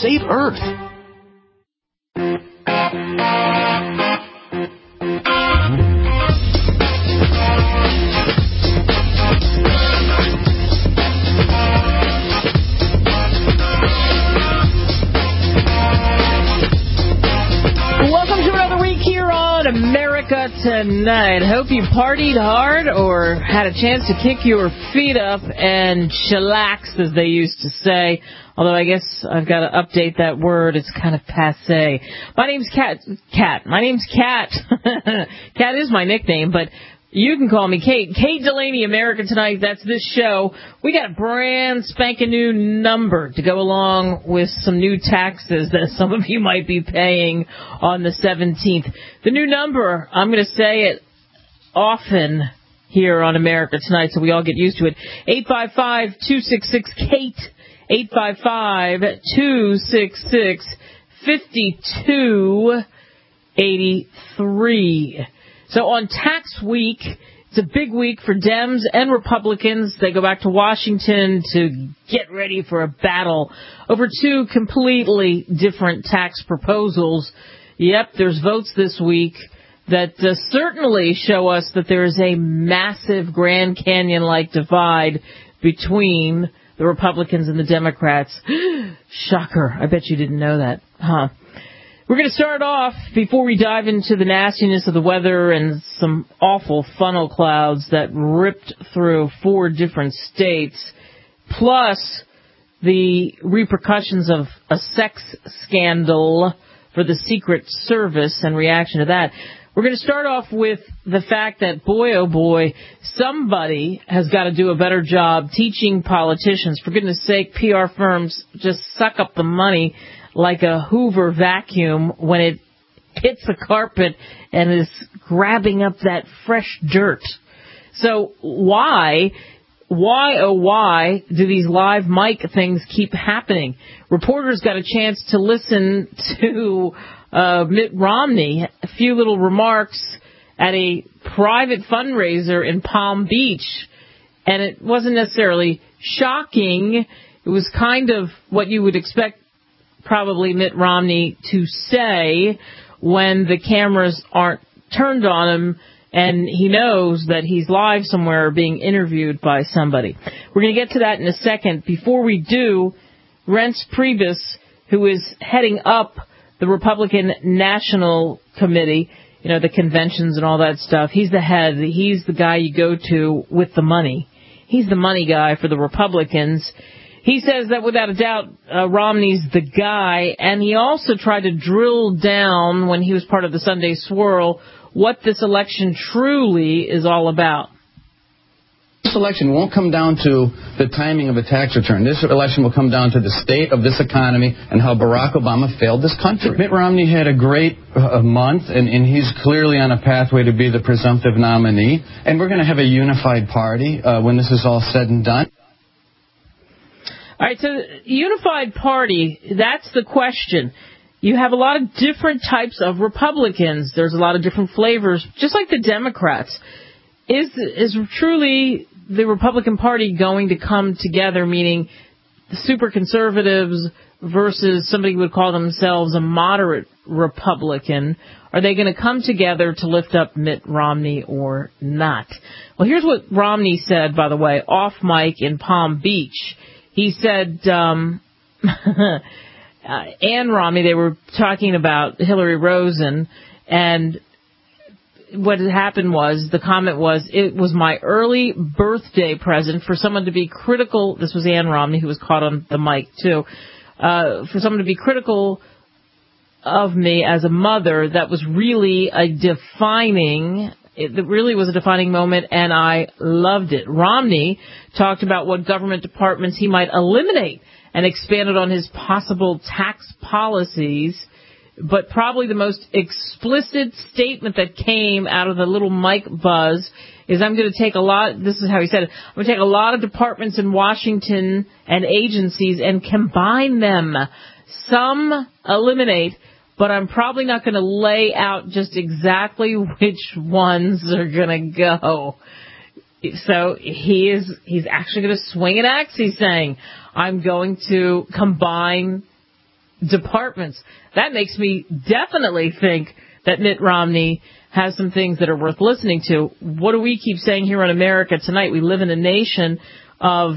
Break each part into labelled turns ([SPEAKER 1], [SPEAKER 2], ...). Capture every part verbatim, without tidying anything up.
[SPEAKER 1] save Earth.
[SPEAKER 2] America Tonight. Hope you partied hard or had a chance to kick your feet up and chillax, as they used to say. Although I guess I've got to update that word. It's kind of passé. My name's Kat. Kat. My name's Kat. Kat is my nickname, but you can call me Kate. Kate Delaney, America Tonight. That's this show. We got a brand spanking new number to go along with some new taxes that some of you might be paying on the seventeenth. The new number, I'm going to say it often here on America Tonight so we all get used to it. eight five five, two six six, KATE. eight five five, two six six, five two eight three. So on tax week, it's a big week for Dems and Republicans. They go back to Washington to get ready for a battle over two completely different tax proposals. Yep, there's votes this week that uh, certainly show us that there is a massive Grand Canyon-like divide between the Republicans and the Democrats. Shocker. I bet you didn't know that, huh? We're going to start off, before we dive into the nastiness of the weather and some awful funnel clouds that ripped through four different states, plus the repercussions of a sex scandal for the Secret Service and reaction to that. We're going to start off with the fact that, boy, oh boy, somebody has got to do a better job teaching politicians. For goodness sake, P R firms just suck up the money like a Hoover vacuum when it hits the carpet and is grabbing up that fresh dirt. So why, why, oh why do these live mic things keep happening? Reporters got a chance to listen to uh, Mitt Romney, a few little remarks at a private fundraiser in Palm Beach, and it wasn't necessarily shocking. It was kind of what you would expect probably Mitt Romney to say when the cameras aren't turned on him and he knows that he's live somewhere being interviewed by somebody. We're going to get to that in a second. Before we do, Reince Priebus, who is heading up the Republican National Committee, you know, the conventions and all that stuff, he's the head. He's the guy you go to with the money. He's the money guy for the Republicans. He says that without a doubt, uh, Romney's the guy, and he also tried to drill down when he was part of the Sunday Swirl what this election truly is all about.
[SPEAKER 3] This election won't come down to the timing of a tax return. This election will come down to the state of this economy and how Barack Obama failed this country. Mitt Romney had a great uh, month, and, and he's clearly on a pathway to be the presumptive nominee. And we're going to have a unified party uh, when this is all said and done.
[SPEAKER 2] All right, so unified party, that's the question. You have a lot of different types of Republicans. There's a lot of different flavors, just like the Democrats. Is is truly the Republican Party going to come together, meaning the super conservatives versus somebody who would call themselves a moderate Republican? Are they going to come together to lift up Mitt Romney or not? Well, here's what Romney said, by the way, off mic in Palm Beach. He said, um, uh, Ann Romney, they were talking about Hillary Rosen, and what had happened was, the comment was, it was my early birthday present for someone to be critical. This was Ann Romney, who was caught on the mic, too. Uh, for someone to be critical of me as a mother, that was really a defining It really was a defining moment, and I loved it. Romney talked about what government departments he might eliminate and expanded on his possible tax policies. But probably the most explicit statement that came out of the little mic buzz is, I'm going to take a lot, this is how he said it, I'm going to take a lot of departments in Washington and agencies and combine them. Some eliminate, but I'm probably not going to lay out just exactly which ones are going to go. So he is, he's actually going to swing an axe, he's saying. I'm going to combine departments. That makes me definitely think that Mitt Romney has some things that are worth listening to. What do we keep saying here on America Tonight? We live in a nation of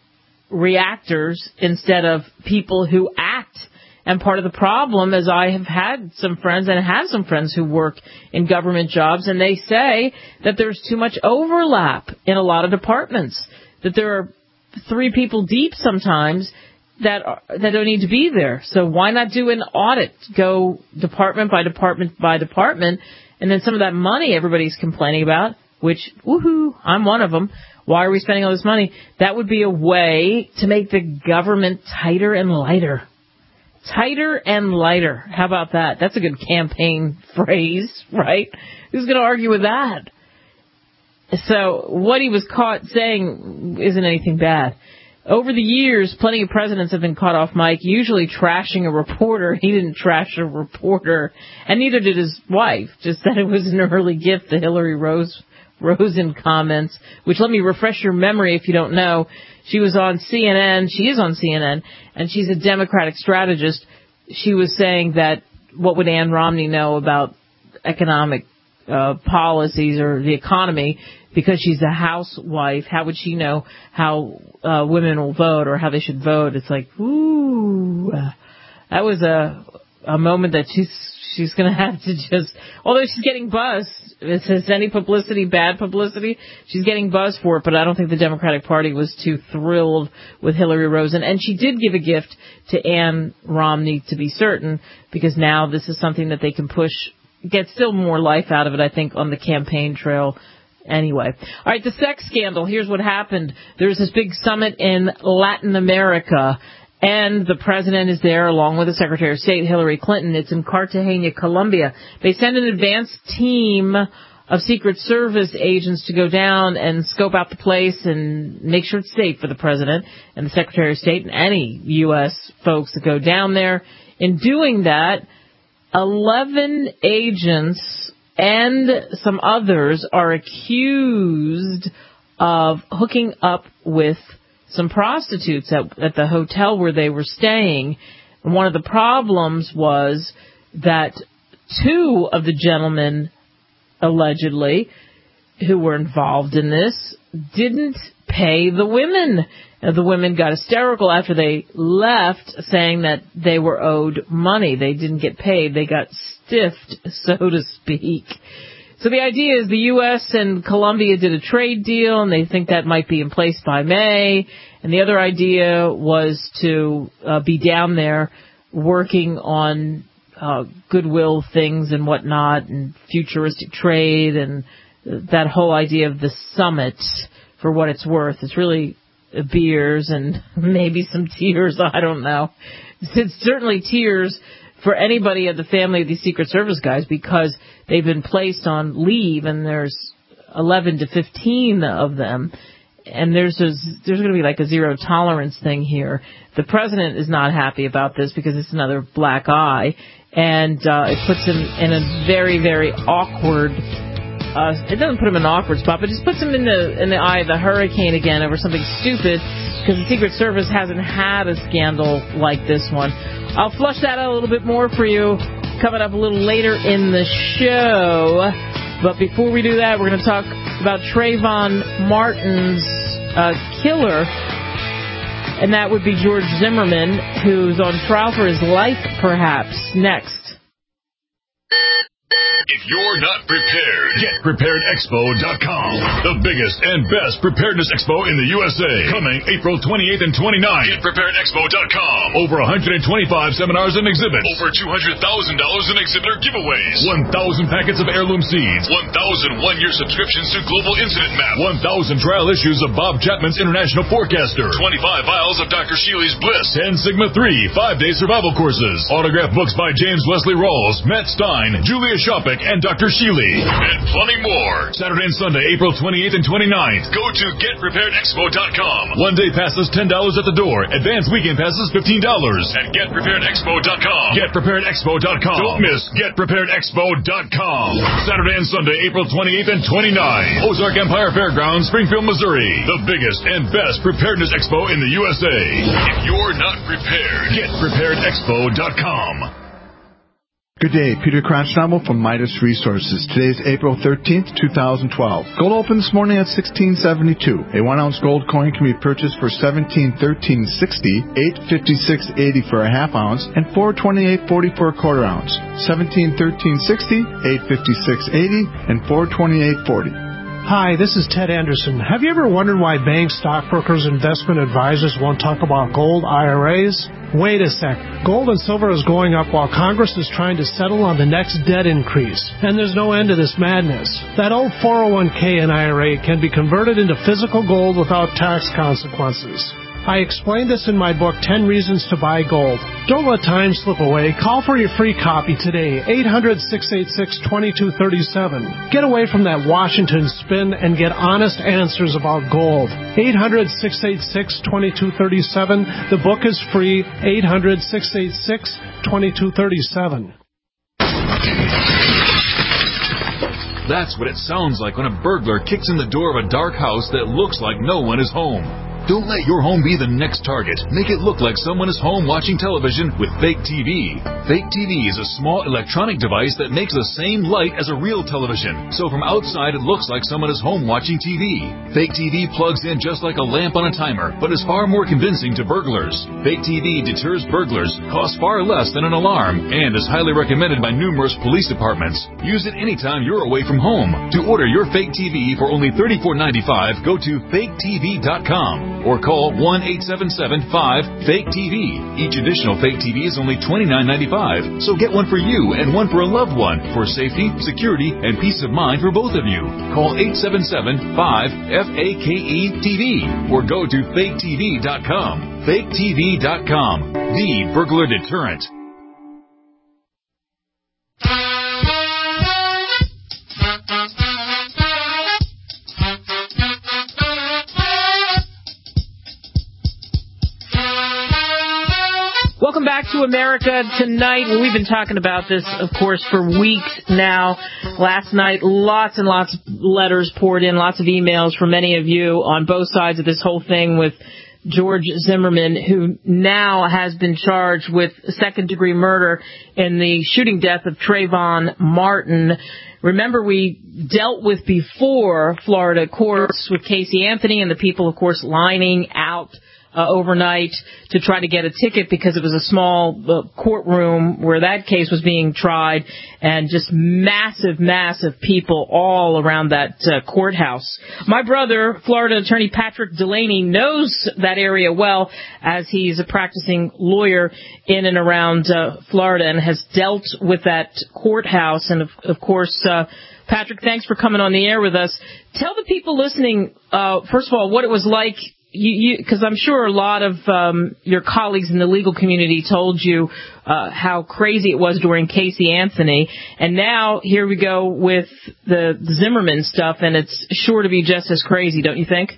[SPEAKER 2] reactors instead of people who act. And part of the problem is I have had some friends and have some friends who work in government jobs, and they say that there's too much overlap in a lot of departments, that there are three people deep sometimes that are, that don't need to be there. So why not do an audit? Go department by department by department, and then some of that money everybody's complaining about, which, woohoo, I'm one of them. Why are we spending all this money? That would be a way to make the government tighter and lighter. Tighter and lighter. How about that? That's a good campaign phrase, right? Who's going to argue with that? So what he was caught saying isn't anything bad. Over the years, plenty of presidents have been caught off mic, usually trashing a reporter. He didn't trash a reporter, and neither did his wife. Just that it was an early gift, the Hillary Rose Rosen comments, which, let me refresh your memory if you don't know. She was on C N N. She is on C N N, and she's a Democratic strategist. She was saying that what would Ann Romney know about economic uh, policies or the economy because she's a housewife? How would she know how uh, women will vote or how they should vote? It's like, ooh, that was a a moment that she's she's going to have to just, although she's getting buzzed. Is this any publicity, bad publicity? She's getting buzzed for it, but I don't think the Democratic Party was too thrilled with Hillary Rosen. And she did give a gift to Ann Romney, to be certain, because now this is something that they can push, get still more life out of it, I think, on the campaign trail anyway. All right, the sex scandal. Here's what happened. There was this big summit in Latin America, and the president is there along with the Secretary of State, Hillary Clinton. It's in Cartagena, Colombia. They send an advanced team of Secret Service agents to go down and scope out the place and make sure it's safe for the president and the Secretary of State and any U S folks that go down there. In doing that, eleven agents and some others are accused of hooking up with some prostitutes at, at the hotel where they were staying. And one of the problems was that two of the gentlemen, allegedly, who were involved in this, didn't pay the women. Now, the women got hysterical after they left, saying that they were owed money. They didn't get paid. They got stiffed, so to speak. So the idea is the U S and Colombia did a trade deal, and they think that might be in place by May. And the other idea was to uh, be down there working on uh, goodwill things and whatnot, and futuristic trade, and that whole idea of the summit, for what it's worth. It's really beers and maybe some tears. I don't know. It's certainly tears for anybody of the family of these Secret Service guys, because they've been placed on leave, and there's eleven to fifteen of them, and there's a, there's going to be like a zero tolerance thing here. The president is not happy about this because it's another black eye, and uh, it puts him in a very, very awkward. Uh, it doesn't put him in an awkward spot, but just puts him in the in the eye of the hurricane again over something stupid, because the Secret Service hasn't had a scandal like this one. I'll flush that out a little bit more for you coming up a little later in the show. But before we do that, we're going to talk about Trayvon Martin's uh, killer, and that would be George Zimmerman, who's on trial for his life, perhaps. Next.
[SPEAKER 1] If you're not prepared, get prepared expo dot com. The biggest and best preparedness expo in the U S A. Coming April twenty-eighth and twenty-ninth. Get prepared expo dot com. Over one hundred twenty-five seminars and exhibits. Over two hundred thousand dollars in exhibitor giveaways. one thousand packets of heirloom seeds. one thousand one-year subscriptions to Global Incident Map. one thousand trial issues of Bob Chapman's International Forecaster. twenty-five vials of Doctor Sheely's Bliss. ten Sigma three five-day survival courses. Autographed books by James Wesley Rawls, Matt Stein, Julia Shopik, Patrick and Doctor Sheely. And plenty more. Saturday and Sunday, April twenty-eighth and twenty-ninth. Go to get prepared expo dot com. One-day passes ten dollars at the door. Advanced weekend passes fifteen dollars at get prepared expo dot com. get prepared expo dot com. Don't miss get prepared expo dot com. Saturday and Sunday, April twenty-eighth and twenty-ninth. Ozark Empire Fairgrounds, Springfield, Missouri. The biggest and best preparedness expo in the U S A. If you're not prepared, get prepared expo dot com.
[SPEAKER 4] Good day, Peter Kronschnabel from Midas Resources. Today is April thirteenth, twenty twelve. Gold opened this morning at sixteen seventy-two. A one ounce gold coin can be purchased for seventeen thirteen sixty, eight fifty-six eighty for a half ounce, and four twenty-eight forty for a quarter ounce. seventeen thirteen sixty, eight fifty-six eighty, and four twenty-eight forty.
[SPEAKER 5] Hi, this is Ted Anderson. Have you ever wondered why banks, stockbrokers, investment advisors won't talk about gold I R As? Wait a sec. Gold and silver is going up while Congress is trying to settle on the next debt increase. And there's no end to this madness. That old four oh one k and I R A can be converted into physical gold without tax consequences. I explained this in my book, ten Reasons to Buy Gold. Don't let time slip away. Call for your free copy today, eight hundred, six eight six, two two three seven. Get away from that Washington spin and get honest answers about gold. eight hundred, six eight six, two two three seven. The book is free, eight hundred, six eight six, two two three seven.
[SPEAKER 1] That's what it sounds like when a burglar kicks in the door of a dark house that looks like no one is home. Don't let your home be the next target. Make it look like someone is home watching television with Fake T V. Fake T V is a small electronic device that makes the same light as a real television. So from outside, it looks like someone is home watching T V. Fake T V plugs in just like a lamp on a timer, but is far more convincing to burglars. Fake T V deters burglars, costs far less than an alarm, and is highly recommended by numerous police departments. Use it anytime you're away from home. To order your Fake T V for only thirty-four ninety-five, go to fake T V dot com. Or call one eight seven seven, five, fake T V. Each additional Fake T V is only twenty-nine ninety-five. So get one for you and one for a loved one for safety, security, and peace of mind for both of you. Call eight seven seven, five, F A K E T V or go to fake T V dot com. fake T V dot com, the burglar deterrent.
[SPEAKER 2] Welcome back to America Tonight. We've been talking about this, of course, for weeks now. Last night, lots and lots of letters poured in, lots of emails from many of you on both sides of this whole thing with George Zimmerman, who now has been charged with second-degree murder in the shooting death of Trayvon Martin. Remember, we dealt with before Florida courts with Casey Anthony and the people, of course, lining out Uh, overnight to try to get a ticket because it was a small uh, courtroom where that case was being tried, and just massive, massive people all around that uh, courthouse. My brother, Florida attorney Patrick Delaney, knows that area well as he's a practicing lawyer in and around uh, Florida and has dealt with that courthouse. And, of, of course, uh, Patrick, thanks for coming on the air with us. Tell the people listening, uh, first of all, what it was like. You, because I'm sure a lot of um, your colleagues in the legal community told you uh, how crazy it was during Casey Anthony, and now here we go with the Zimmerman stuff, and it's sure to be just as crazy, don't you think?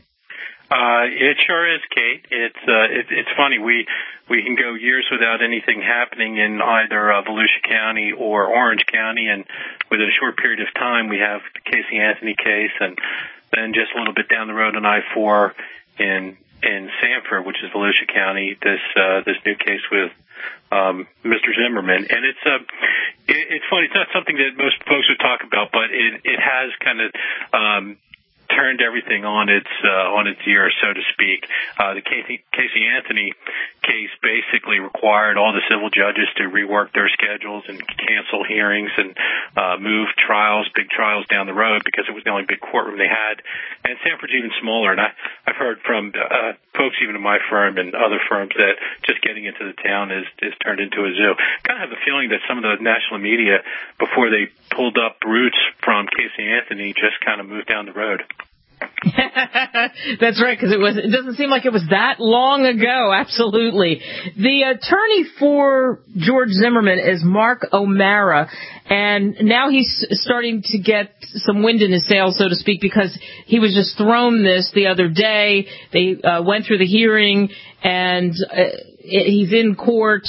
[SPEAKER 6] Uh, it sure is, Kate. It's uh, it, it's funny. We we can go years without anything happening in either uh, Volusia County or Orange County, and within a short period of time, we have the Casey Anthony case, and then just a little bit down the road on I four. in in Sanford, which is Volusia County, this uh, this new case with um, Mister Zimmerman. And it's uh, it, it's funny. It's not something that most folks would talk about, but it, it has kind of um, turned everything on its uh, on its ear, so to speak. Uh, the Casey, Casey Anthony case basically required all the civil judges to rework their schedules and cancel hearings and uh, move trials, big trials down the road because it was the only big courtroom they had. And Sanford's even smaller. And I, I've heard from uh, folks even in my firm and other firms that just getting into the town is, is turned into a zoo. Kind of have the feeling that some of the national media, before they pulled up roots from Casey Anthony, just kind of moved down the road.
[SPEAKER 2] That's right, because it was. It doesn't seem like it was that long ago. Absolutely. The attorney for George Zimmerman is Mark O'Mara, and now he's starting to get some wind in his sails, so to speak, because he was just thrown this the other day. They uh, went through the hearing, and uh, he's in court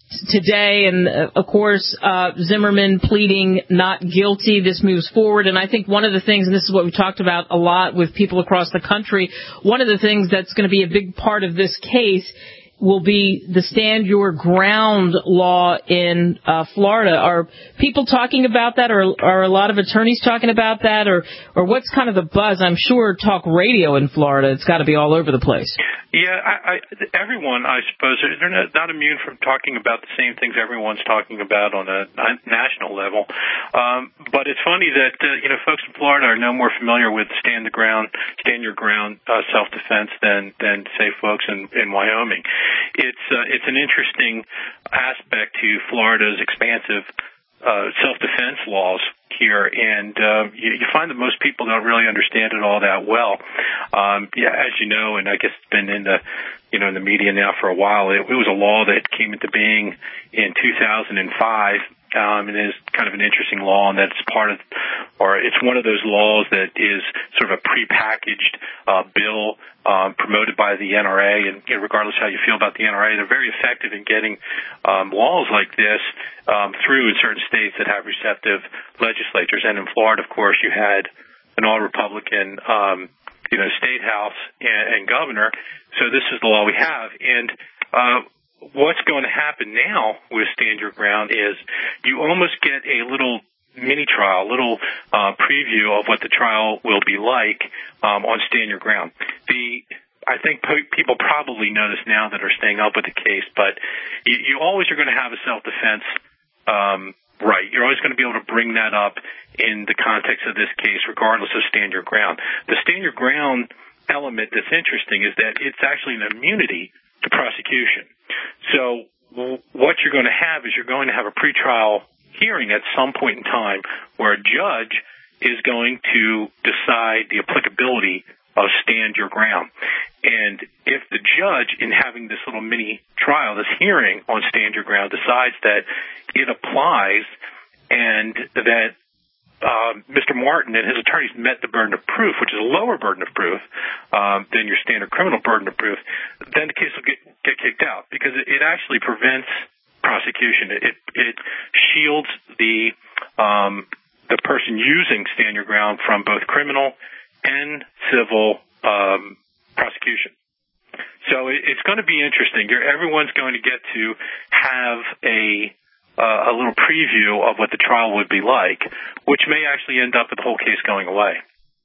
[SPEAKER 2] today, and uh, of course, uh, Zimmerman pleading not guilty. This moves forward, and I think one of the things, and this is what we talked about a lot with people across the country, one of the things that's going to be a big part of this case will be the stand your ground law in uh, Florida. Are people talking about that, or are a lot of attorneys talking about that, or or what's kind of the buzz? I'm sure talk radio in Florida, it's got to be all over the place.
[SPEAKER 6] Yeah, I, I, everyone, I suppose, they're not, not immune from talking about the same things everyone's talking about on a national level. Um, but it's funny that, uh, you know, folks in Florida are no more familiar with stand the ground, stand your ground uh, self-defense than, than, say, folks in, in Wyoming. It's, uh, it's an interesting aspect to Florida's expansive uh, self-defense laws here, and uh, you, you find that most people don't really understand it all that well. Um, yeah, as you know, and I guess it's been in the, you know, in the media now for a while. It, it was a law that came into being in two thousand five. Um, and it is kind of an interesting law, and that's part of, or it's one of those laws that is sort of a prepackaged uh, bill um, promoted by the N R A. And you know, regardless how you feel about the N R A, they're very effective in getting um, laws like this um, through in certain states that have receptive legislatures. And in Florida, of course, you had an all-Republican, um, you know, state house and, and governor. So this is the law we have, and uh, what's going to happen now with Stand Your Ground is you almost get a little mini trial, a little uh, preview of what the trial will be like um, on Stand Your Ground. The I think po- people probably know this now that are staying up with the case, but you, you always are going to have a self-defense um, right. You're always going to be able to bring that up in the context of this case, regardless of Stand Your Ground. The Stand Your Ground element that's interesting is that it's actually an immunity to prosecution. So what you're going to have is you're going to have a pretrial hearing at some point in time where a judge is going to decide the applicability of Stand Your Ground. And if the judge, in having this little mini trial, this hearing on Stand Your Ground, decides that it applies and that Uh, Mister Martin and his attorneys met the burden of proof, which is a lower burden of proof um, than your standard criminal burden of proof, then the case will get, get kicked out because it, it actually prevents prosecution. It, it shields the um, the person using Stand Your Ground from both criminal and civil um, prosecution. So it, it's going to be interesting. You're, everyone's going to get to have a Uh, a little preview of what the trial would be like, which may actually end up with the whole case going away.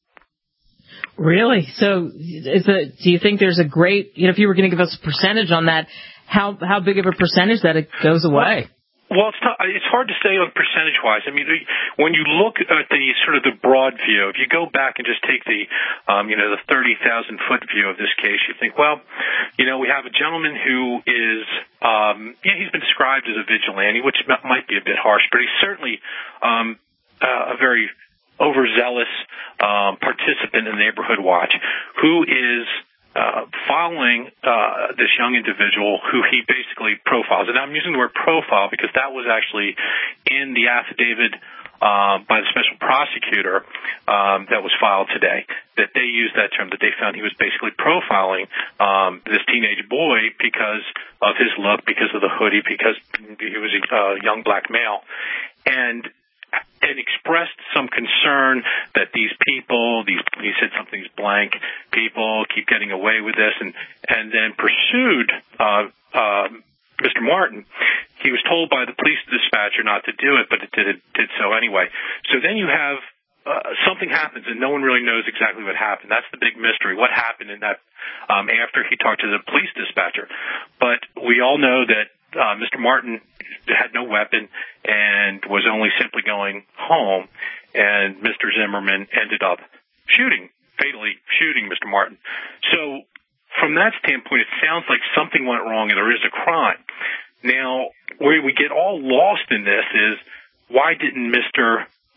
[SPEAKER 2] Really? So is it, do you think there's a great, you know, if you were going to give us a percentage on that, how how big of a percentage that it goes away?
[SPEAKER 6] Well, it's not, it's hard to say on percentage-wise. I mean, when you look at the sort of the broad view, if you go back and just take the, um, you know, the thirty thousand foot view of this case, you think, well, you know, we have a gentleman who is, um, yeah, he's been described as a vigilante, which might be a bit harsh, but he's certainly um, uh, a very overzealous um, participant in Neighborhood Watch who is Uh, following uh, this young individual who he basically profiles. And I'm using the word profile because that was actually in the affidavit uh, by the special prosecutor um, that was filed today, that they used that term, that they found he was basically profiling um, this teenage boy because of his look, because of the hoodie, because he was a uh, young black male. And and expressed some concern that these people, these, he said something's blank, people keep getting away with this, and, and then pursued uh, uh, Mister Martin. He was told by the police dispatcher not to do it, but it did, it did so anyway. So then you have uh, something happens, and no one really knows exactly what happened. That's the big mystery. What happened in that um, after he talked to the police dispatcher? But we all know that Uh, Mister Martin had no weapon and was only simply going home, and Mister Zimmerman ended up shooting, fatally shooting Mister Martin. So from that standpoint, it sounds like something went wrong and there is a crime. Now, where we get all lost in this is, why didn't Mister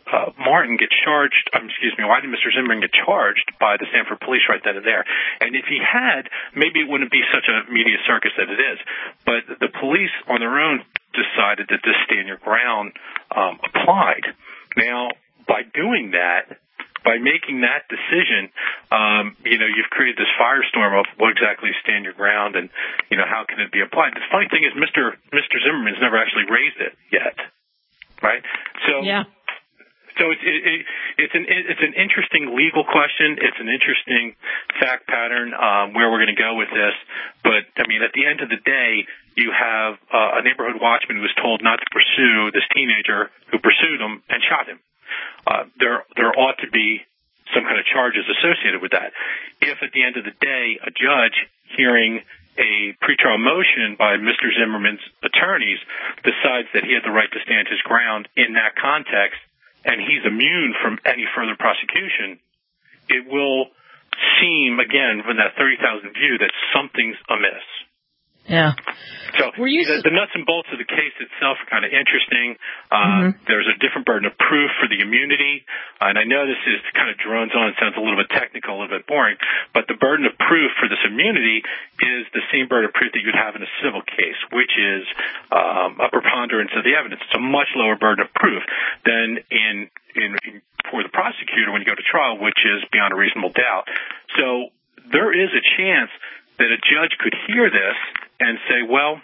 [SPEAKER 6] uh, Martin get charged, um, excuse me, why did Mister Zimmerman get charged by the Sanford police right then and there? And if he had, maybe it wouldn't be such a media circus that it is. But the police on their own decided that this stand your ground um, applied. Now, by doing that, by making that decision, um, you know, you've created this firestorm of what exactly is stand your ground and, you know, how can it be applied. The funny thing is Mister Mister Zimmerman's never actually raised it yet, right? So,
[SPEAKER 2] yeah.
[SPEAKER 6] So it's it, it, it's an it's an interesting legal question. It's an interesting fact pattern um, where we're going to go with this. But I mean, at the end of the day, you have uh, a neighborhood watchman who was told not to pursue this teenager who pursued him and shot him. Uh, there there ought to be some kind of charges associated with that. If at the end of the day, a judge hearing a pretrial motion by Mister Zimmerman's attorneys decides that he had the right to stand his ground in that context, and he's immune from any further prosecution, it will seem, again, from that thirty thousand view, that something's amiss.
[SPEAKER 2] Yeah.
[SPEAKER 6] So
[SPEAKER 2] Were you
[SPEAKER 6] the, the nuts and bolts of the case itself are kind of interesting. Uh, mm-hmm. There's a different burden of proof for the immunity. Uh, and I know this is kind of drones on. It sounds a little bit technical, a little bit boring. But the burden of proof for this immunity is the same burden of proof that you'd have in a civil case, which is um, a preponderance of the evidence. It's a much lower burden of proof than in, in, in for the prosecutor when you go to trial, which is beyond a reasonable doubt. So there is a chance that a judge could hear this and say, well,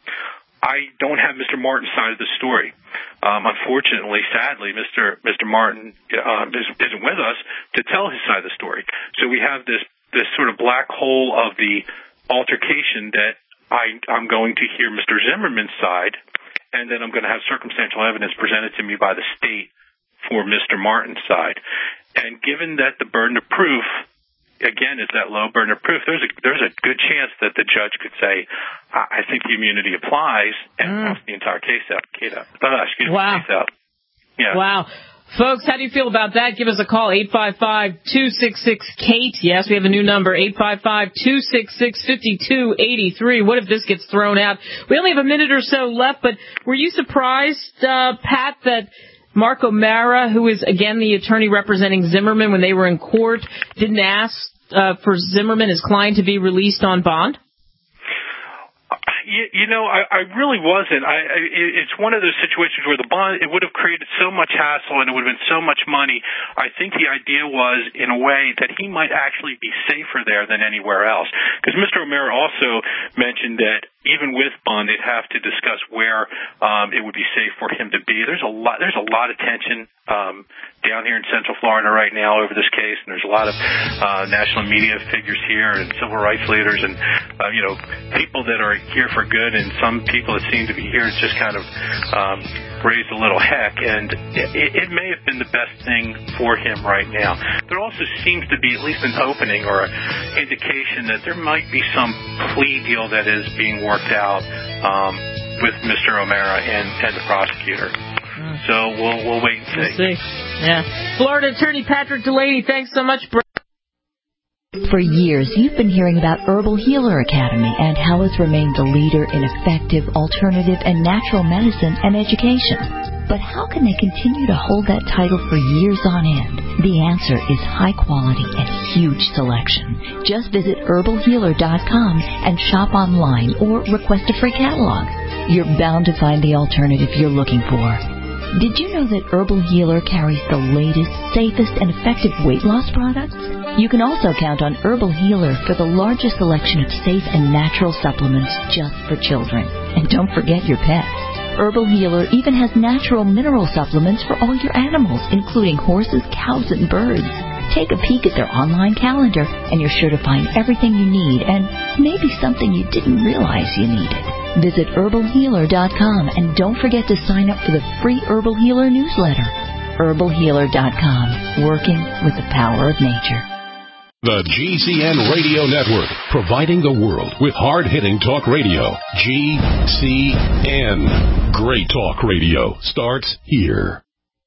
[SPEAKER 6] I don't have Mister Martin's side of the story. Um, unfortunately, sadly, Mister Mister Martin uh, is, isn't with us to tell his side of the story. So we have this, this sort of black hole of the altercation that I, I'm going to hear Mister Zimmerman's side, and then I'm going to have circumstantial evidence presented to me by the state for Mister Martin's side. And given that the burden of proof, again, is that low burden of proof, there's a there's a good chance that the judge could say, I, I think the immunity applies, and mm. toss the entire case out. Uh, excuse
[SPEAKER 2] wow.
[SPEAKER 6] me, case out. Yeah.
[SPEAKER 2] Wow. Folks, how do you feel about that? Give us a call, eight five five, two six six, K A T E. Yes, we have a new number, eight five five, two six six, five two eight three. What if this gets thrown out? We only have a minute or so left, but were you surprised, uh, Pat, that Mark O'Mara, who is, again, the attorney representing Zimmerman when they were in court, didn't ask uh, for Zimmerman, his client, to be released on bond?
[SPEAKER 6] You, you know, I, I really wasn't. I, I, it's one of those situations where the bond, it would have created so much hassle and it would have been so much money. I think the idea was, in a way, that he might actually be safer there than anywhere else. Because Mister O'Mara also mentioned that even with bond, they'd have to discuss where um, it would be safe for him to be. There's a lot. There's a lot of tension um, down here in Central Florida right now over this case, and there's a lot of uh, national media figures here and civil rights leaders, and uh, you know, people that are here for good, and some people that seem to be here just kind of um, raised a little heck. And it, it may have been the best thing for him right now. There also seems to be at least an opening or an indication that there might be some plea deal that is being worked out um, with Mister O'Mara and, and the prosecutor. Mm. So we'll we'll wait and see.
[SPEAKER 2] We'll see. Yeah. Florida Attorney Patrick Delaney, thanks so much.
[SPEAKER 7] For years, you've been hearing about Herbal Healer Academy and how it's remained the leader in effective, alternative, and natural medicine and education. But how can they continue to hold that title for years on end? The answer is high quality and huge selection. Just visit herbal healer dot com and shop online or request a free catalog. You're bound to find the alternative you're looking for. Did you know that Herbal Healer carries the latest, safest, and effective weight loss products? You can also count on Herbal Healer for the largest selection of safe and natural supplements just for children. And don't forget your pets. Herbal Healer even has natural mineral supplements for all your animals, including horses, cows, and birds. Take a peek at their online calendar, and you're sure to find everything you need and maybe something you didn't realize you needed. Visit herbal healer dot com and don't forget to sign up for the free Herbal Healer newsletter. herbal healer dot com, working with the power of nature.
[SPEAKER 1] The G C N Radio Network, providing the world with hard-hitting talk radio. G C N. Great talk radio starts here.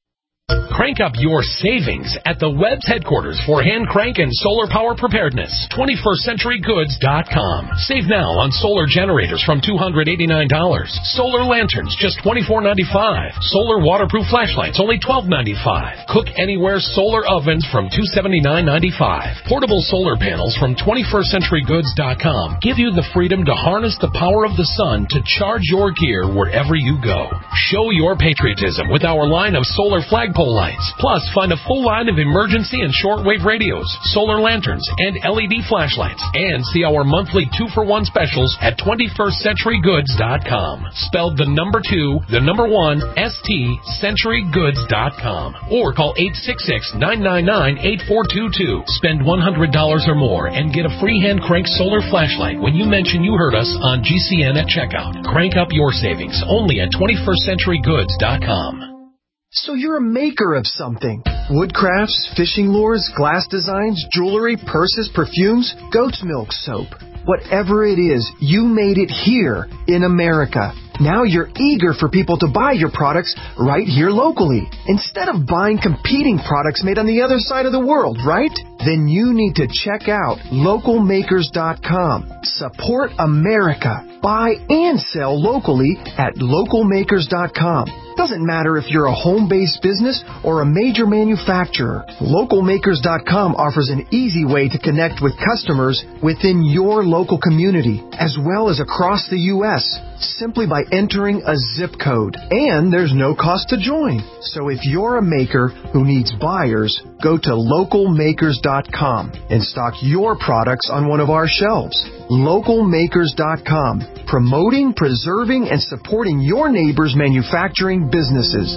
[SPEAKER 8] Crank up your savings at the Webb's headquarters for hand crank and solar power preparedness. twenty-first century goods dot com. Save now on solar generators from two hundred eighty-nine dollars. Solar lanterns just twenty-four ninety-five. Solar waterproof flashlights only twelve ninety-five. Cook anywhere solar ovens from two seventy-nine ninety-five. Portable solar panels from twenty-first century goods dot com give you the freedom to harness the power of the sun to charge your gear wherever you go. Show your patriotism with our line of solar flagpole lights. Plus, find a full line of emergency and shortwave radios, solar lanterns, and L E D flashlights. And see our monthly two-for-one specials at twenty-first century goods dot com. Spelled the number two, the number one, S T, century goods dot com. Or call eight six six, nine nine nine, eight four two two. Spend one hundred dollars or more and get a free hand crank solar flashlight when you mention you heard us on G C N at checkout. Crank up your savings only at twenty-first century goods dot com.
[SPEAKER 9] So you're a maker of something. Wood crafts, fishing lures, glass designs, jewelry, purses, perfumes, goat's milk soap. Whatever it is, you made it here in America. Now you're eager for people to buy your products right here locally, instead of buying competing products made on the other side of the world, right? Then you need to check out local makers dot com. Support America. Buy and sell locally at local makers dot com. Doesn't matter if you're a home-based business or a major manufacturer. local makers dot com offers an easy way to connect with customers within your local community, as well as across the U S, simply by entering a zip code. And there's no cost to join. So if you're a maker who needs buyers, go to local makers dot com and stock your products on one of our shelves. local makers dot com, promoting, preserving, and supporting your neighbors' manufacturing businesses.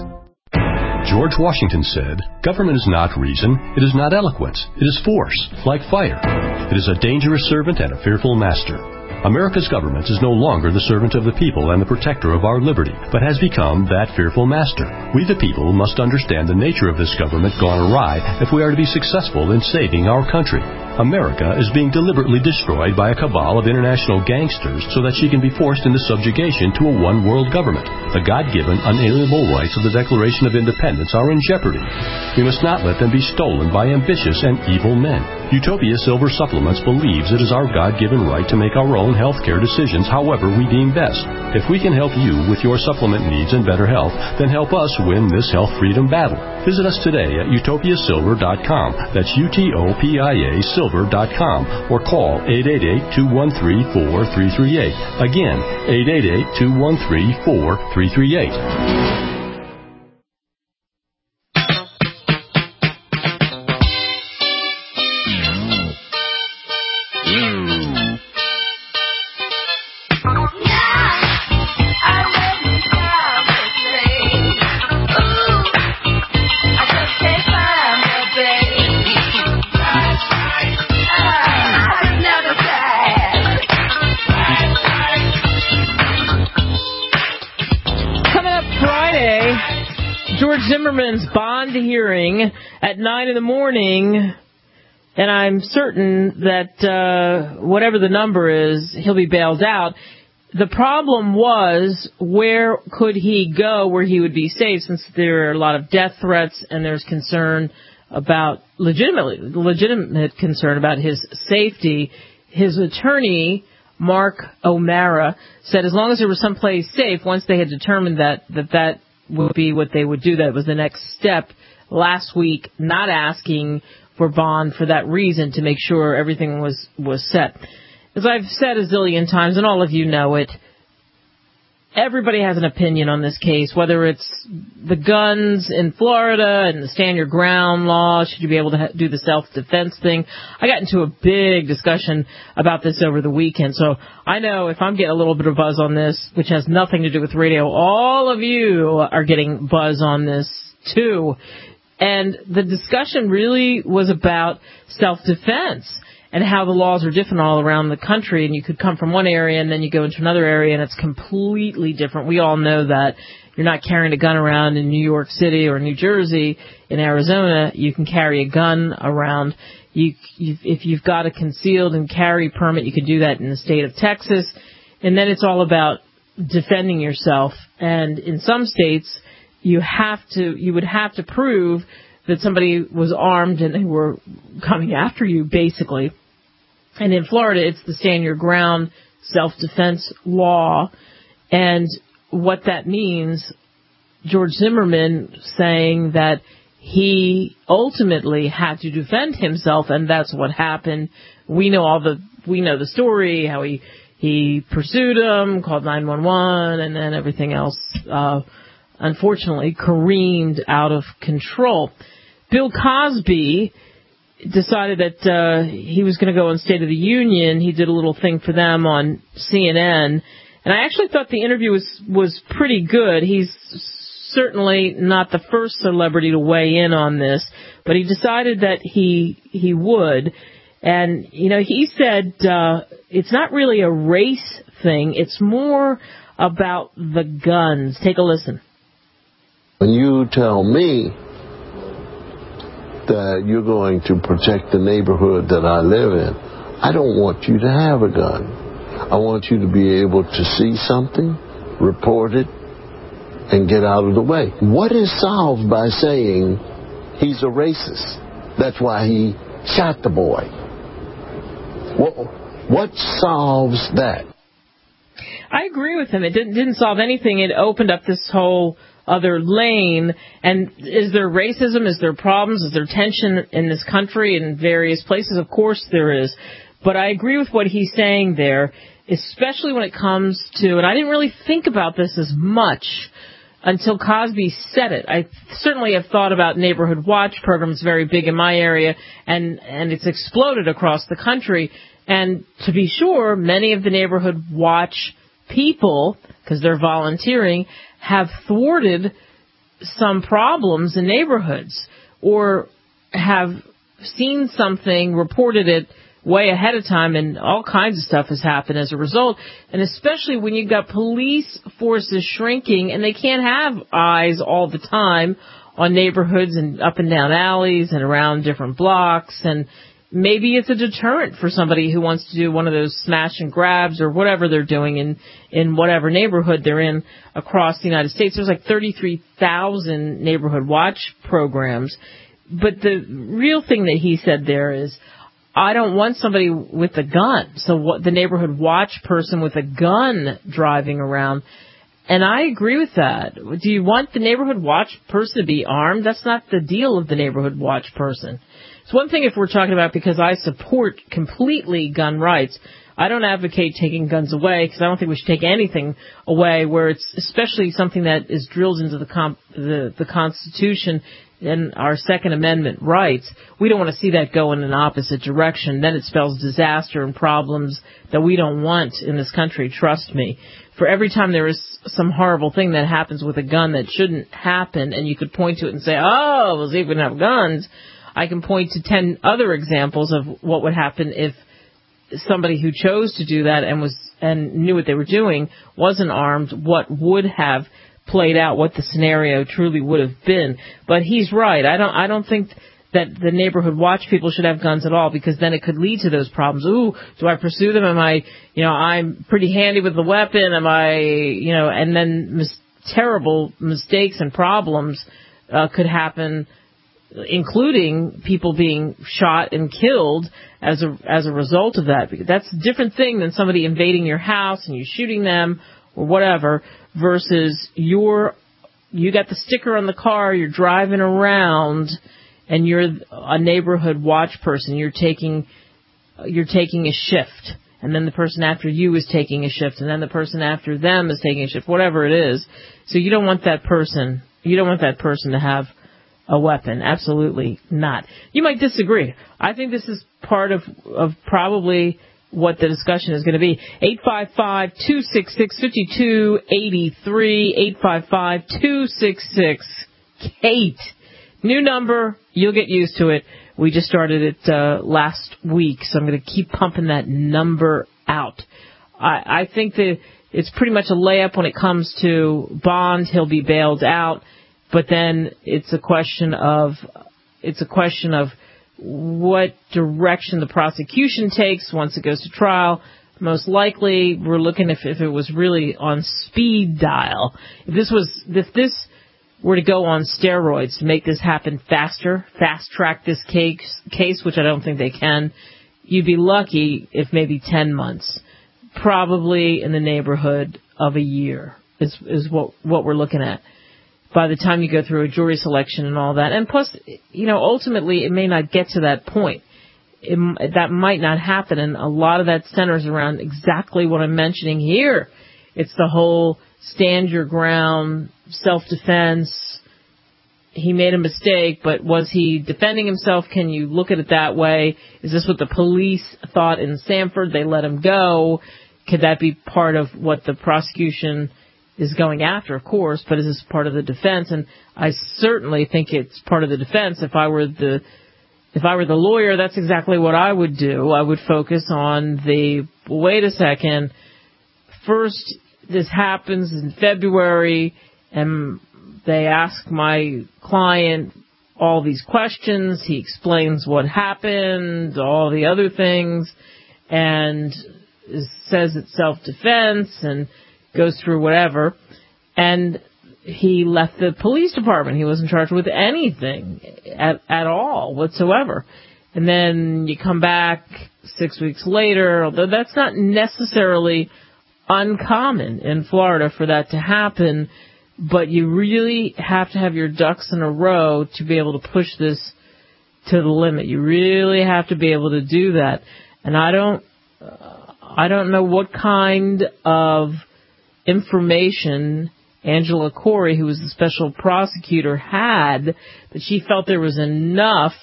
[SPEAKER 10] George Washington said, "Government is not reason, it is not eloquence, it is force, like fire. It is a dangerous servant and a fearful master." America's government is no longer the servant of the people and the protector of our liberty, but has become that fearful master. We the people must understand the nature of this government gone awry if we are to be successful in saving our country. America is being deliberately destroyed by a cabal of international gangsters so that she can be forced into subjugation to a one-world government. The God-given, unalienable rights of the Declaration of Independence are in jeopardy. We must not let them be stolen by ambitious and evil men. Utopia Silver Supplements believes it is our God-given right to make our own health care decisions however we deem best. If we can help you with your supplement needs and better health, then help us win this health freedom battle. Visit us today at utopia silver dot com. That's U T O P I A silver dot com, or call eight eight eight, two one three, four three three eight. Again, eight eight eight, two one three, four three three eight.
[SPEAKER 2] George Zimmerman's bond hearing at nine in the morning, and I'm certain that uh, whatever the number is, he'll be bailed out. The problem was, where could he go where he would be safe, since there are a lot of death threats and there's concern about, legitimately, legitimate concern about his safety. His attorney, Mark O'Mara, said as long as there was someplace safe, once they had determined that that, that would be what they would do, that was the next step last week, not asking for bond for that reason, to make sure everything was, was set. As I've said a zillion times, and all of you know it, everybody has an opinion on this case, whether it's the guns in Florida and the stand your ground law, should you be able to ha- do the self-defense thing. I got into a big discussion about this over the weekend, so I know if I'm getting a little bit of buzz on this, which has nothing to do with radio, all of you are getting buzz on this too. And the discussion really was about self-defense and how the laws are different all around the country, and you could come from one area and then you go into another area and it's completely different. We all know that. You're not carrying a gun around in New York City or New Jersey. In Arizona, you can carry a gun around. You, you, if you've got a concealed and carry permit, you can do that in the state of Texas. And then it's all about defending yourself. And in some states, you have to, you would have to prove that somebody was armed and they were coming after you, basically. And in Florida, it's the stand your ground self-defense law. And what that means, George Zimmerman saying that he ultimately had to defend himself, and that's what happened. We know all the, we know the story, how he, he pursued him, called nine one one, and then everything else, uh, unfortunately careened out of control. Bill Cosby decided that uh, he was going to go on State of the Union. He did a little thing for them on C N N, and I actually thought the interview was was pretty good. He's certainly not the first celebrity to weigh in on this, but he decided that he he would. And, you know, he said uh, it's not really a race thing. It's more about the guns. Take a listen.
[SPEAKER 11] When you tell me that you're going to protect the neighborhood that I live in, I don't want you to have a gun. I want you to be able to see something, report it, and get out of the way. What is solved by saying he's a racist? That's why he shot the boy. What, what solves that?
[SPEAKER 2] I agree with him. It didn't, didn't solve anything. It opened up this whole other lane. And is there racism? Is there problems? Is there tension in this country in various places? Of course there is. But I agree with what he's saying there, especially when it comes to, and I didn't really think about this as much until Cosby said it. I certainly have thought about Neighborhood Watch programs, very big in my area, and, and it's exploded across the country. And to be sure, many of the Neighborhood Watch people, because they're volunteering, have thwarted some problems in neighborhoods or have seen something, reported it way ahead of time, and all kinds of stuff has happened as a result. And especially when you've got police forces shrinking and they can't have eyes all the time on neighborhoods and up and down alleys and around different blocks. And maybe it's a deterrent for somebody who wants to do one of those smash and grabs or whatever they're doing in, in whatever neighborhood they're in across the United States. There's like thirty-three thousand Neighborhood Watch programs. But the real thing that he said there is, I don't want somebody with a gun. So what, the Neighborhood Watch person with a gun driving around. And I agree with that. Do you want the Neighborhood Watch person to be armed? That's not the deal of the Neighborhood Watch person. It's one thing if we're talking about, because I support completely gun rights, I don't advocate taking guns away, because I don't think we should take anything away where it's especially something that is drilled into the, comp, the, the Constitution and our Second Amendment rights. We don't want to see that go in an opposite direction. Then it spells disaster and problems that we don't want in this country, trust me. For every time there is some horrible thing that happens with a gun that shouldn't happen, and you could point to it and say, oh, well, see, if we didn't have guns, I can point to ten other examples of what would happen if somebody who chose to do that and was and knew what they were doing wasn't armed, what would have played out, what the scenario truly would have been. But he's right. I don't I don't think that the Neighborhood Watch people should have guns at all, because then it could lead to those problems. Ooh, do I pursue them? Am I, you know, I'm pretty handy with the weapon. Am I, you know, and then mis- terrible mistakes and problems uh, could happen, including people being shot and killed as a as a result of that. That's a different thing than somebody invading your house and you shooting them or whatever, versus you're you got the sticker on the car, you're driving around, and you're a Neighborhood Watch person. You're taking you're taking a shift, and then the person after you is taking a shift, and then the person after them is taking a shift, whatever it is. So you don't want that person. You don't want that person to have a weapon. Absolutely not. You might disagree. I think this is part of, of probably what the discussion is going to be. eight five five, two six six, five two eight three, eight five five, two six six, Kate. New number. You'll get used to it. We just started it uh, last week, so I'm going to keep pumping that number out. I, I think that it's pretty much a layup when it comes to Bond. He'll be bailed out. But then it's a question of it's a question of what direction the prosecution takes once it goes to trial. Most likely, we're looking if, if it was really on speed dial. If this was if this were to go on steroids to make this happen faster, fast-track this case, case, which I don't think they can, you'd be lucky if maybe ten months. Probably in the neighborhood of a year is is what what we're looking at by the time you go through a jury selection and all that. And plus, you know, ultimately it may not get to that point. It, that might not happen, and a lot of that centers around exactly what I'm mentioning here. It's the whole stand your ground, self-defense. He made a mistake, but was he defending himself? Can you look at it that way? Is this what the police thought in Sanford? They let him go. Could that be part of what the prosecution is going after? Of course, but is this part of the defense? And I certainly think it's part of the defense. If I were the If I were the lawyer, that's exactly what I would do. I would focus on the, wait a second, first this happens in February, and they ask my client all these questions. He explains what happened, all the other things, and says it's self-defense and goes through whatever. And he left the police department. He wasn't charged with anything at, at all whatsoever. And then you come back six weeks later, although that's not necessarily uncommon in Florida for that to happen, but you really have to have your ducks in a row to be able to push this to the limit. You really have to be able to do that. And I don't, uh, I don't know what kind of information Angela Corey, who was the special prosecutor, had, but she felt there was enough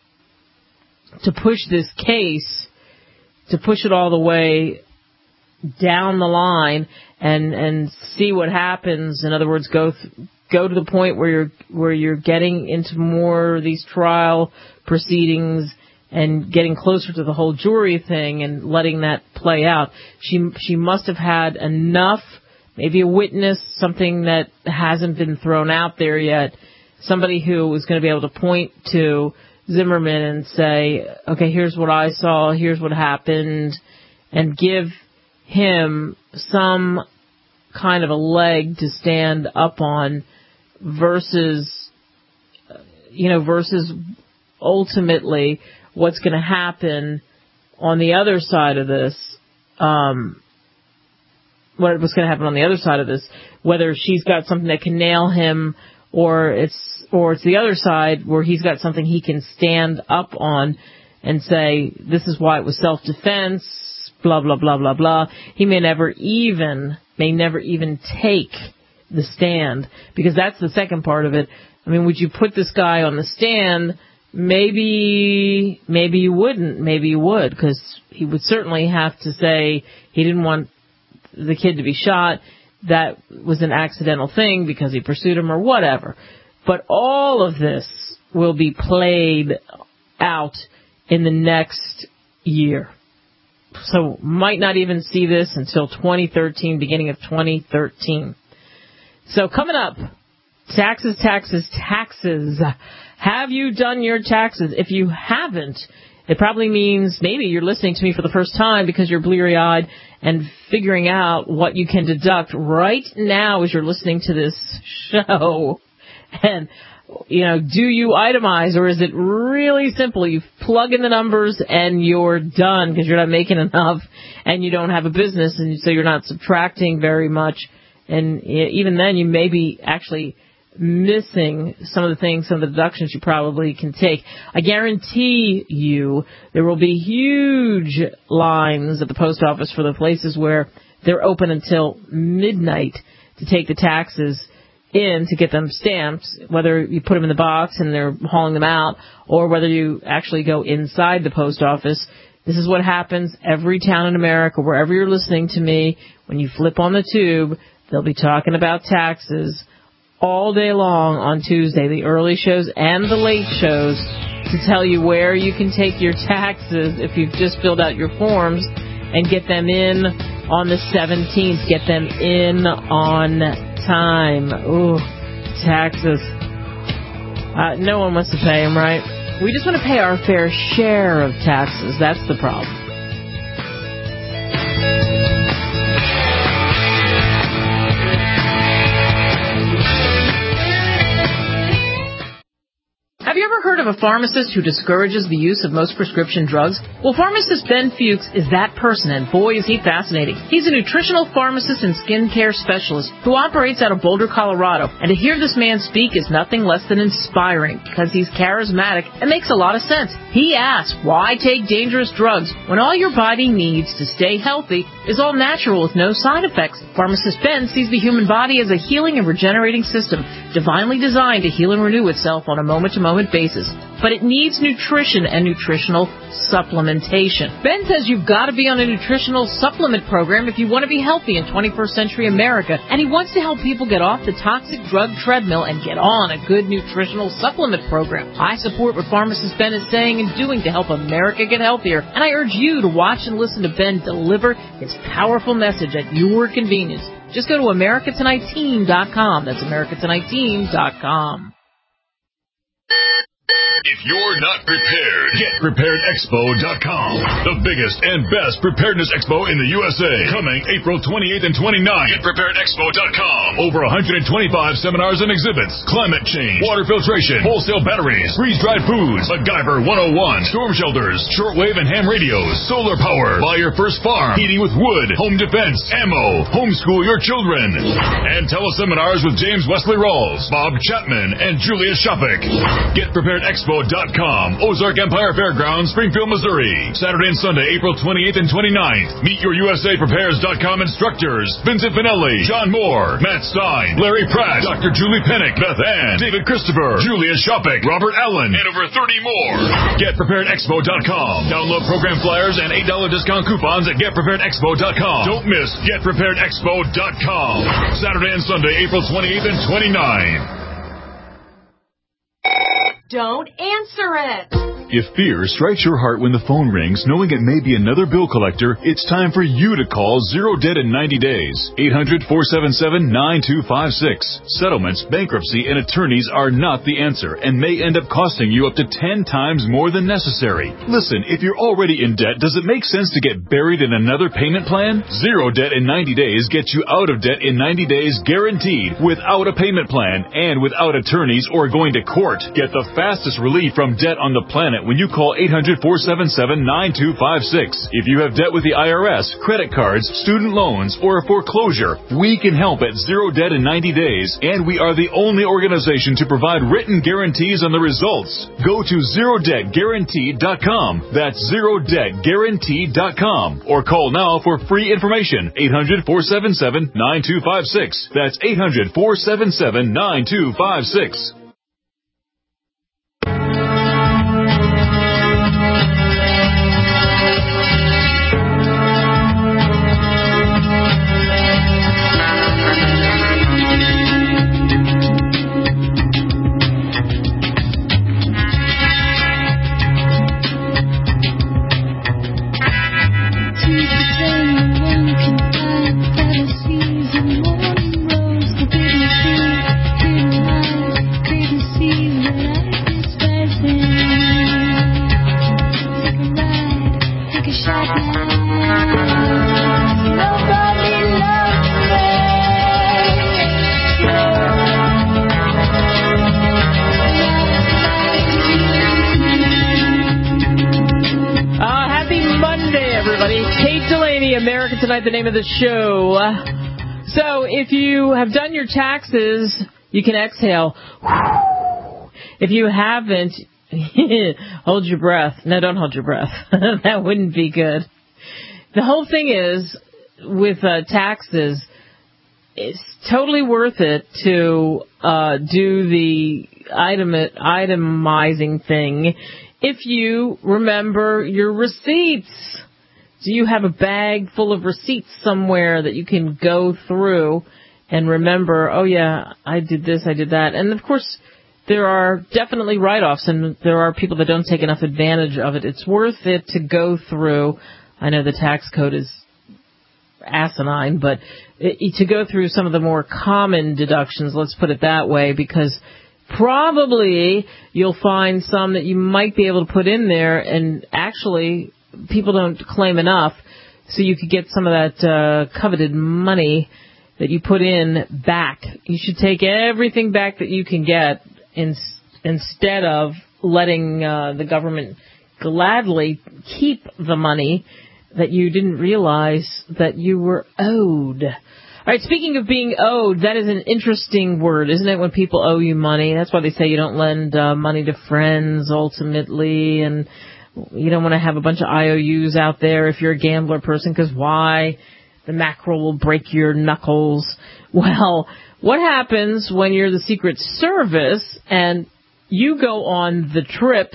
[SPEAKER 2] to push this case, to push it all the way down the line and and see what happens. In other words, go th- go to the point where you're where you're getting into more of these trial proceedings and getting closer to the whole jury thing and letting that play out. She she must have had enough. Maybe a witness, something that hasn't been thrown out there yet, somebody who was going to be able to point to Zimmerman and say, okay, here's what I saw, here's what happened, and give him some kind of a leg to stand up on versus, you know, versus ultimately what's going to happen on the other side of this. Um, what was going to happen on the other side of this, whether she's got something that can nail him or it's or it's the other side where he's got something he can stand up on and say, this is why it was self-defense, blah, blah, blah, blah, blah. He may never even, may never even take the stand, because that's the second part of it. I mean, would you put this guy on the stand? Maybe, maybe you wouldn't, maybe you would, because he would certainly have to say he didn't want the kid to be shot, that was an accidental thing because he pursued him or whatever. But all of this will be played out in the next year. So might not even see this until twenty thirteen, beginning of twenty thirteen. So coming up, taxes, taxes, taxes. Have you done your taxes? If you haven't, it probably means maybe you're listening to me for the first time because you're bleary-eyed and figuring out what you can deduct right now as you're listening to this show. And, you know, do you itemize, or is it really simple? You plug in the numbers and you're done because you're not making enough and you don't have a business, and so you're not subtracting very much. And even then, you may be actually missing some of the things, some of the deductions you probably can take. I guarantee you there will be huge lines at the post office for the places where they're open until midnight to take the taxes in to get them stamped, whether you put them in the box and they're hauling them out, or whether you actually go inside the post office. This is what happens every town in America, wherever you're listening to me. When you flip on the tube, they'll be talking about taxes all day long on Tuesday, the early shows and the late shows, to tell you where you can take your taxes if you've just filled out your forms and get them in on the seventeenth. Get them in on time. Ooh, taxes. Uh, no one wants to pay them, right? We just want to pay our fair share of taxes. That's the problem. heard of a pharmacist who discourages the use of most prescription drugs? Well, pharmacist Ben Fuchs is that person, and boy, is he fascinating. He's a nutritional pharmacist and skincare specialist who operates out of Boulder, Colorado. And to hear this man speak is nothing less than inspiring because he's charismatic and makes a lot of sense. He asks, why take dangerous drugs when all your body needs to stay healthy is all natural with no side effects? Pharmacist Ben sees the human body as a healing and regenerating system, divinely designed to heal and renew itself on a moment-to-moment basis. But it needs nutrition and nutritional supplementation. Ben says you've got to be on a nutritional supplement program if you want to be healthy in twenty-first century America, and he wants to help people get off the toxic drug treadmill and get on a good nutritional supplement program. I support what pharmacist Ben is saying and doing to help America get healthier, and I urge you to watch and listen to Ben deliver his powerful message at your convenience. Just go to America Tonight Team dot com. That's America Tonight Team dot com.
[SPEAKER 1] If you're not prepared, get prepared expo dot com. The biggest and best preparedness expo in the U S A. Coming April twenty-eighth and twenty-ninth. get prepared expo dot com. Over one hundred twenty-five seminars and exhibits. Climate change, water filtration, wholesale batteries, freeze-dried foods, MacGyver one oh one, storm shelters, shortwave and ham radios, solar power, buy your first farm, heating with wood, home defense, ammo, homeschool your children. And teleseminars with James Wesley Rawls, Bob Chapman, and Julia Shopik. Get prepared expo dot com. Ozark Empire Fairgrounds, Springfield, Missouri. Saturday and Sunday, April twenty-eighth and twenty-ninth. Meet your U S A Prepares dot com instructors. Vincent Finelli, John Moore, Matt Stein, Larry Pratt, Doctor Julie Pennick, Beth Ann, David Christopher, Julia Shopik, Robert Allen, and over thirty more. get prepared expo dot com. Download program flyers and eight dollars discount coupons at get prepared expo dot com. Don't miss get prepared expo dot com. Saturday and Sunday, April twenty-eighth and twenty-ninth.
[SPEAKER 12] Don't answer it.
[SPEAKER 1] If fear strikes your heart when the phone rings, knowing it may be another bill collector, it's time for you to call Zero Debt in ninety days. eight hundred, four seven seven, nine two five six. Settlements, bankruptcy, and attorneys are not the answer and may end up costing you up to ten times more than necessary. Listen, if you're already in debt, does it make sense to get buried in another payment plan? Zero Debt in ninety days gets you out of debt in ninety days guaranteed, without a payment plan and without attorneys or going to court. Get the fastest relief from debt on the planet when you call eight hundred, four seven seven, nine two five six. If you have debt with the I R S, credit cards, student loans, or a foreclosure, we can help at Zero Debt in ninety days, and we are the only organization to provide written guarantees on the results. Go to zero debt guaranteed dot com. That's zero debt guaranteed dot com. Or call now for free information. eight hundred, four seven seven, nine two five six. That's eight hundred, four seven seven, nine two five six.
[SPEAKER 2] America Tonight, the name of the show. So if you have done your taxes, you can exhale. If you haven't, hold your breath. No, don't hold your breath. That wouldn't be good. The whole thing is, with uh, taxes, it's totally worth it to uh, do the item itemizing thing if you remember your receipts. Do you have a bag full of receipts somewhere that you can go through and remember, oh, yeah, I did this, I did that. And, of course, there are definitely write-offs, and there are people that don't take enough advantage of it. It's worth it to go through. I know the tax code is asinine, but it, to go through some of the more common deductions, let's put it that way, because probably you'll find some that you might be able to put in there and actually people don't claim enough, so you could get some of that uh, coveted money that you put in back. You should take everything back that you can get in, instead of letting uh, the government gladly keep the money that you didn't realize that you were owed. All right, speaking of being owed, that is an interesting word, isn't it, when people owe you money? That's why they say you don't lend uh, money to friends, ultimately, and you don't want to have a bunch of I O Us out there if you're a gambler person, because why? The mackerel will break your knuckles. Well, what happens when you're the Secret Service and you go on the trip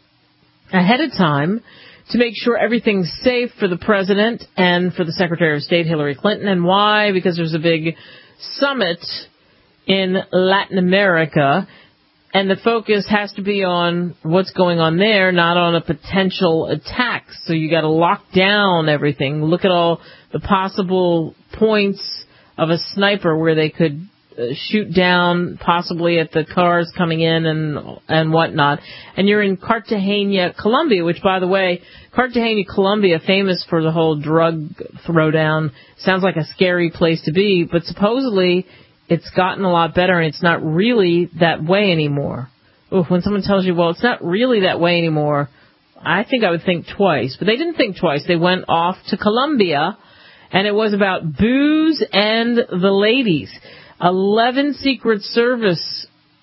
[SPEAKER 2] ahead of time to make sure everything's safe for the president and for the Secretary of State, Hillary Clinton? And why? Because there's a big summit in Latin America, and the focus has to be on what's going on there, not on a potential attack. So you got to lock down everything. Look at all the possible points of a sniper where they could uh, shoot down, possibly at the cars coming in and and whatnot. And you're in Cartagena, Colombia, which, by the way, Cartagena, Colombia, famous for the whole drug throwdown. Sounds like a scary place to be, but supposedly it's gotten a lot better, and it's not really that way anymore. Oof, when someone tells you, well, it's not really that way anymore, I think I would think twice. But they didn't think twice. They went off to Colombia, and it was about booze and the ladies. Eleven Secret Service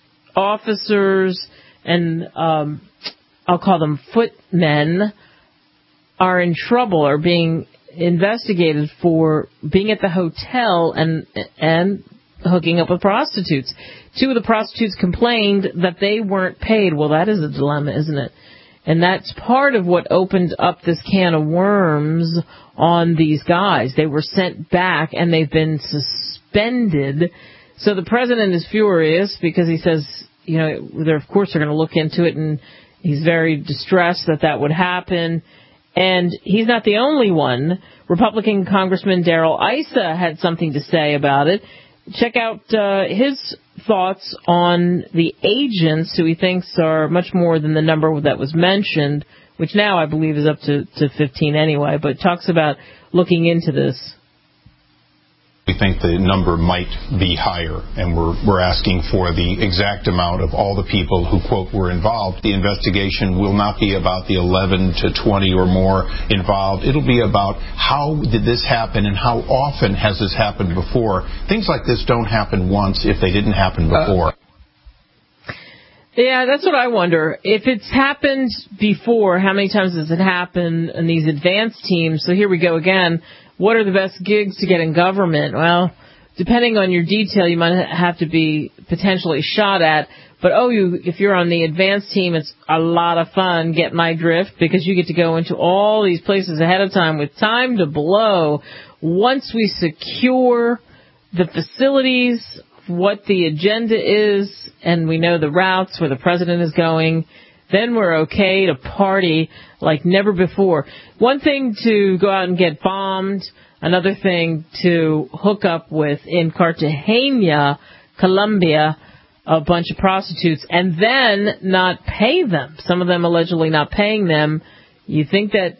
[SPEAKER 2] officers and um, I'll call them footmen are in trouble, are being investigated for being at the hotel and and hooking up with prostitutes. Two of the prostitutes complained that they weren't paid. Well, that is a dilemma, isn't it? And that's part of what opened up this can of worms on these guys. They were sent back, and they've been suspended. So the president is furious because he says, you know, they're, of course, they're going to look into it, and he's very distressed that that would happen. And he's not the only one. Republican Congressman Darrell Issa had something to say about it. Check out uh, his thoughts on the agents who he thinks are much more than the number that was mentioned, which now I believe is up to, to fifteen anyway, but talks about looking into this.
[SPEAKER 13] We think the number might be higher, and we're we're asking for the exact amount of all the people who, quote, were involved. The investigation will not be about the eleven to twenty or more involved. It'll be about how did this happen and how often has this happened before. Things like this don't happen once if they didn't happen before. Uh,
[SPEAKER 2] yeah, that's what I wonder. If it's happened before, how many times has it happened in these advanced teams? So here we go again. What are the best gigs to get in government? Well, depending on your detail, you might have to be potentially shot at. But, oh, you if you're on the advanced team, it's a lot of fun. Get my drift? Because you get to go into all these places ahead of time with time to blow. Once we secure the facilities, what the agenda is, and we know the routes where the president is going, then we're okay to party like never before. One thing to go out and get bombed, another thing to hook up with in Cartagena, Colombia, a bunch of prostitutes, and then not pay them. Some of them allegedly not paying them. You think that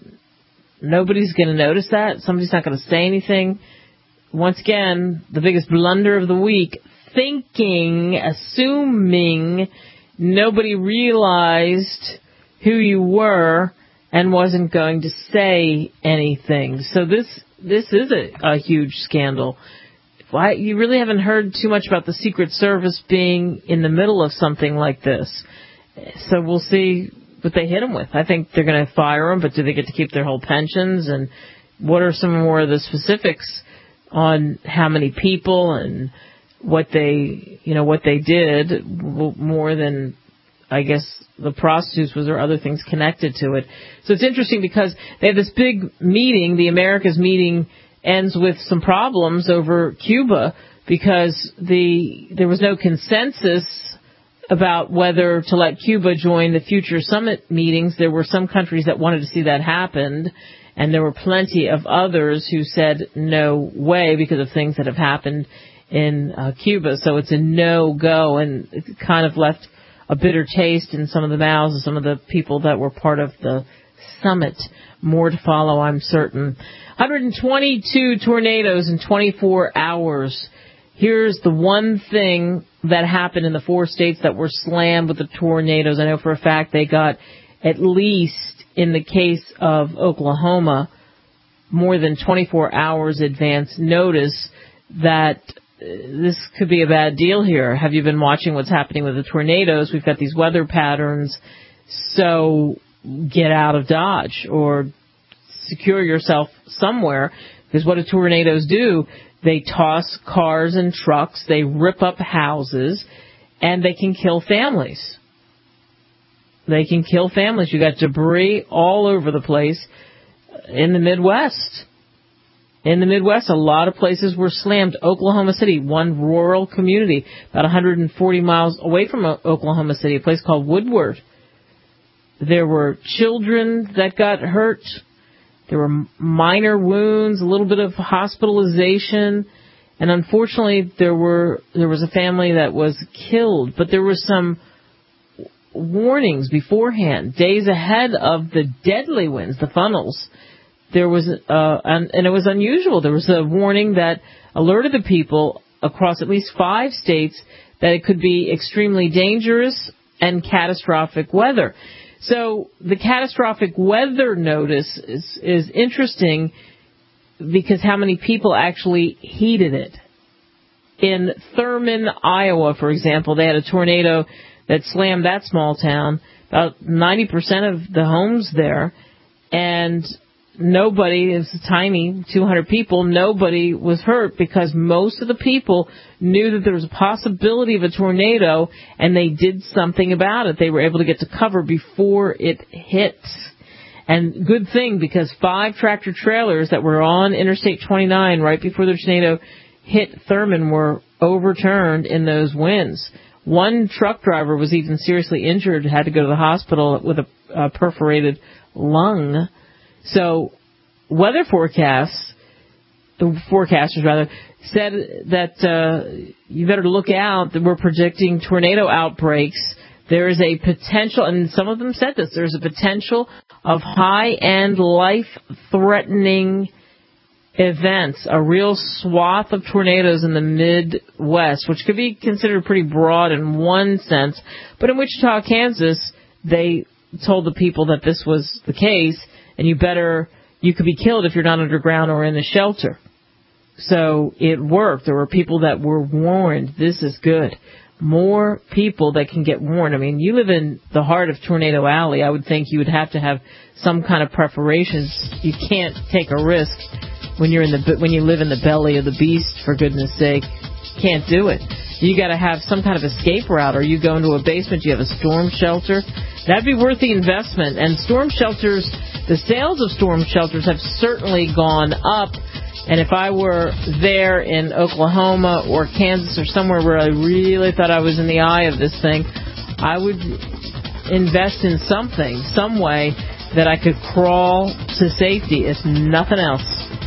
[SPEAKER 2] nobody's going to notice that? Somebody's not going to say anything? Once again, the biggest blunder of the week, thinking, assuming nobody realized who you were and wasn't going to say anything. So this this is a, a huge scandal. Why, you really haven't heard too much about the Secret Service being in the middle of something like this. So we'll see what they hit them with. I think they're going to fire them, but do they get to keep their whole pensions? And what are some more of the specifics on how many people and what they, you know, what they did, more than, I guess, the prostitutes? Was there other things connected to it? So it's interesting because they have this big meeting. The Americas meeting ends with some problems over Cuba because the there was no consensus about whether to let Cuba join the future summit meetings. There were some countries that wanted to see that happen, and there were plenty of others who said no way because of things that have happened in uh, Cuba. So it's a no-go, and it kind of left a bitter taste in some of the mouths of some of the people that were part of the summit. More to follow, I'm certain. one hundred twenty-two tornadoes in twenty-four hours. Here's the one thing that happened in the four states that were slammed with the tornadoes. I know for a fact they got, at least in the case of Oklahoma, more than twenty-four hours advance notice that this could be a bad deal here. Have you been watching what's happening with the tornadoes? We've got these weather patterns, so get out of Dodge or secure yourself somewhere, because what do tornadoes do? They toss cars and trucks, they rip up houses, and they can kill families. They can kill families. You got debris all over the place in the Midwest. In the Midwest, a lot of places were slammed. Oklahoma City, one rural community, about one hundred forty miles away from Oklahoma City, a place called Woodward. There were children that got hurt. There were minor wounds, a little bit of hospitalization, and unfortunately there were there was a family that was killed. But there were some warnings beforehand, days ahead of the deadly winds, the funnels. There was, uh, and, and it was unusual. There was a warning that alerted the people across at least five states that it could be extremely dangerous and catastrophic weather. So the catastrophic weather notice is, is interesting because how many people actually heeded it. In Thurman, Iowa, for example, they had a tornado that slammed that small town, about ninety percent of the homes there, and nobody, it was tiny, two hundred people, nobody was hurt because most of the people knew that there was a possibility of a tornado and they did something about it. They were able to get to cover before it hit. And good thing, because five tractor trailers that were on Interstate twenty-nine right before the tornado hit Thurman were overturned in those winds. One truck driver was even seriously injured, had to go to the hospital with a uh, perforated lung. So weather forecasts, the forecasters rather, said that uh, you better look out, that we're predicting tornado outbreaks. There is a potential, and some of them said this, there's a potential of high-end, life-threatening events, a real swath of tornadoes in the Midwest, which could be considered pretty broad in one sense. But in Wichita, Kansas, they told the people that this was the case, and you better, you could be killed if you're not underground or in a shelter. So it worked. There were people that were warned. This is good. More people that can get warned. I mean, you live in the heart of Tornado Alley. I would think you would have to have some kind of preparations. You can't take a risk when you're in the when you live in the belly of the beast. For goodness sake, can't do it. You got to have some kind of escape route, or you go into a basement. You have a storm shelter. That'd be worth the investment. And storm shelters, the sales of storm shelters have certainly gone up. And if I were there in Oklahoma or Kansas or somewhere where I really thought I was in the eye of this thing, I would invest in something, some way that I could crawl to safety, if nothing else.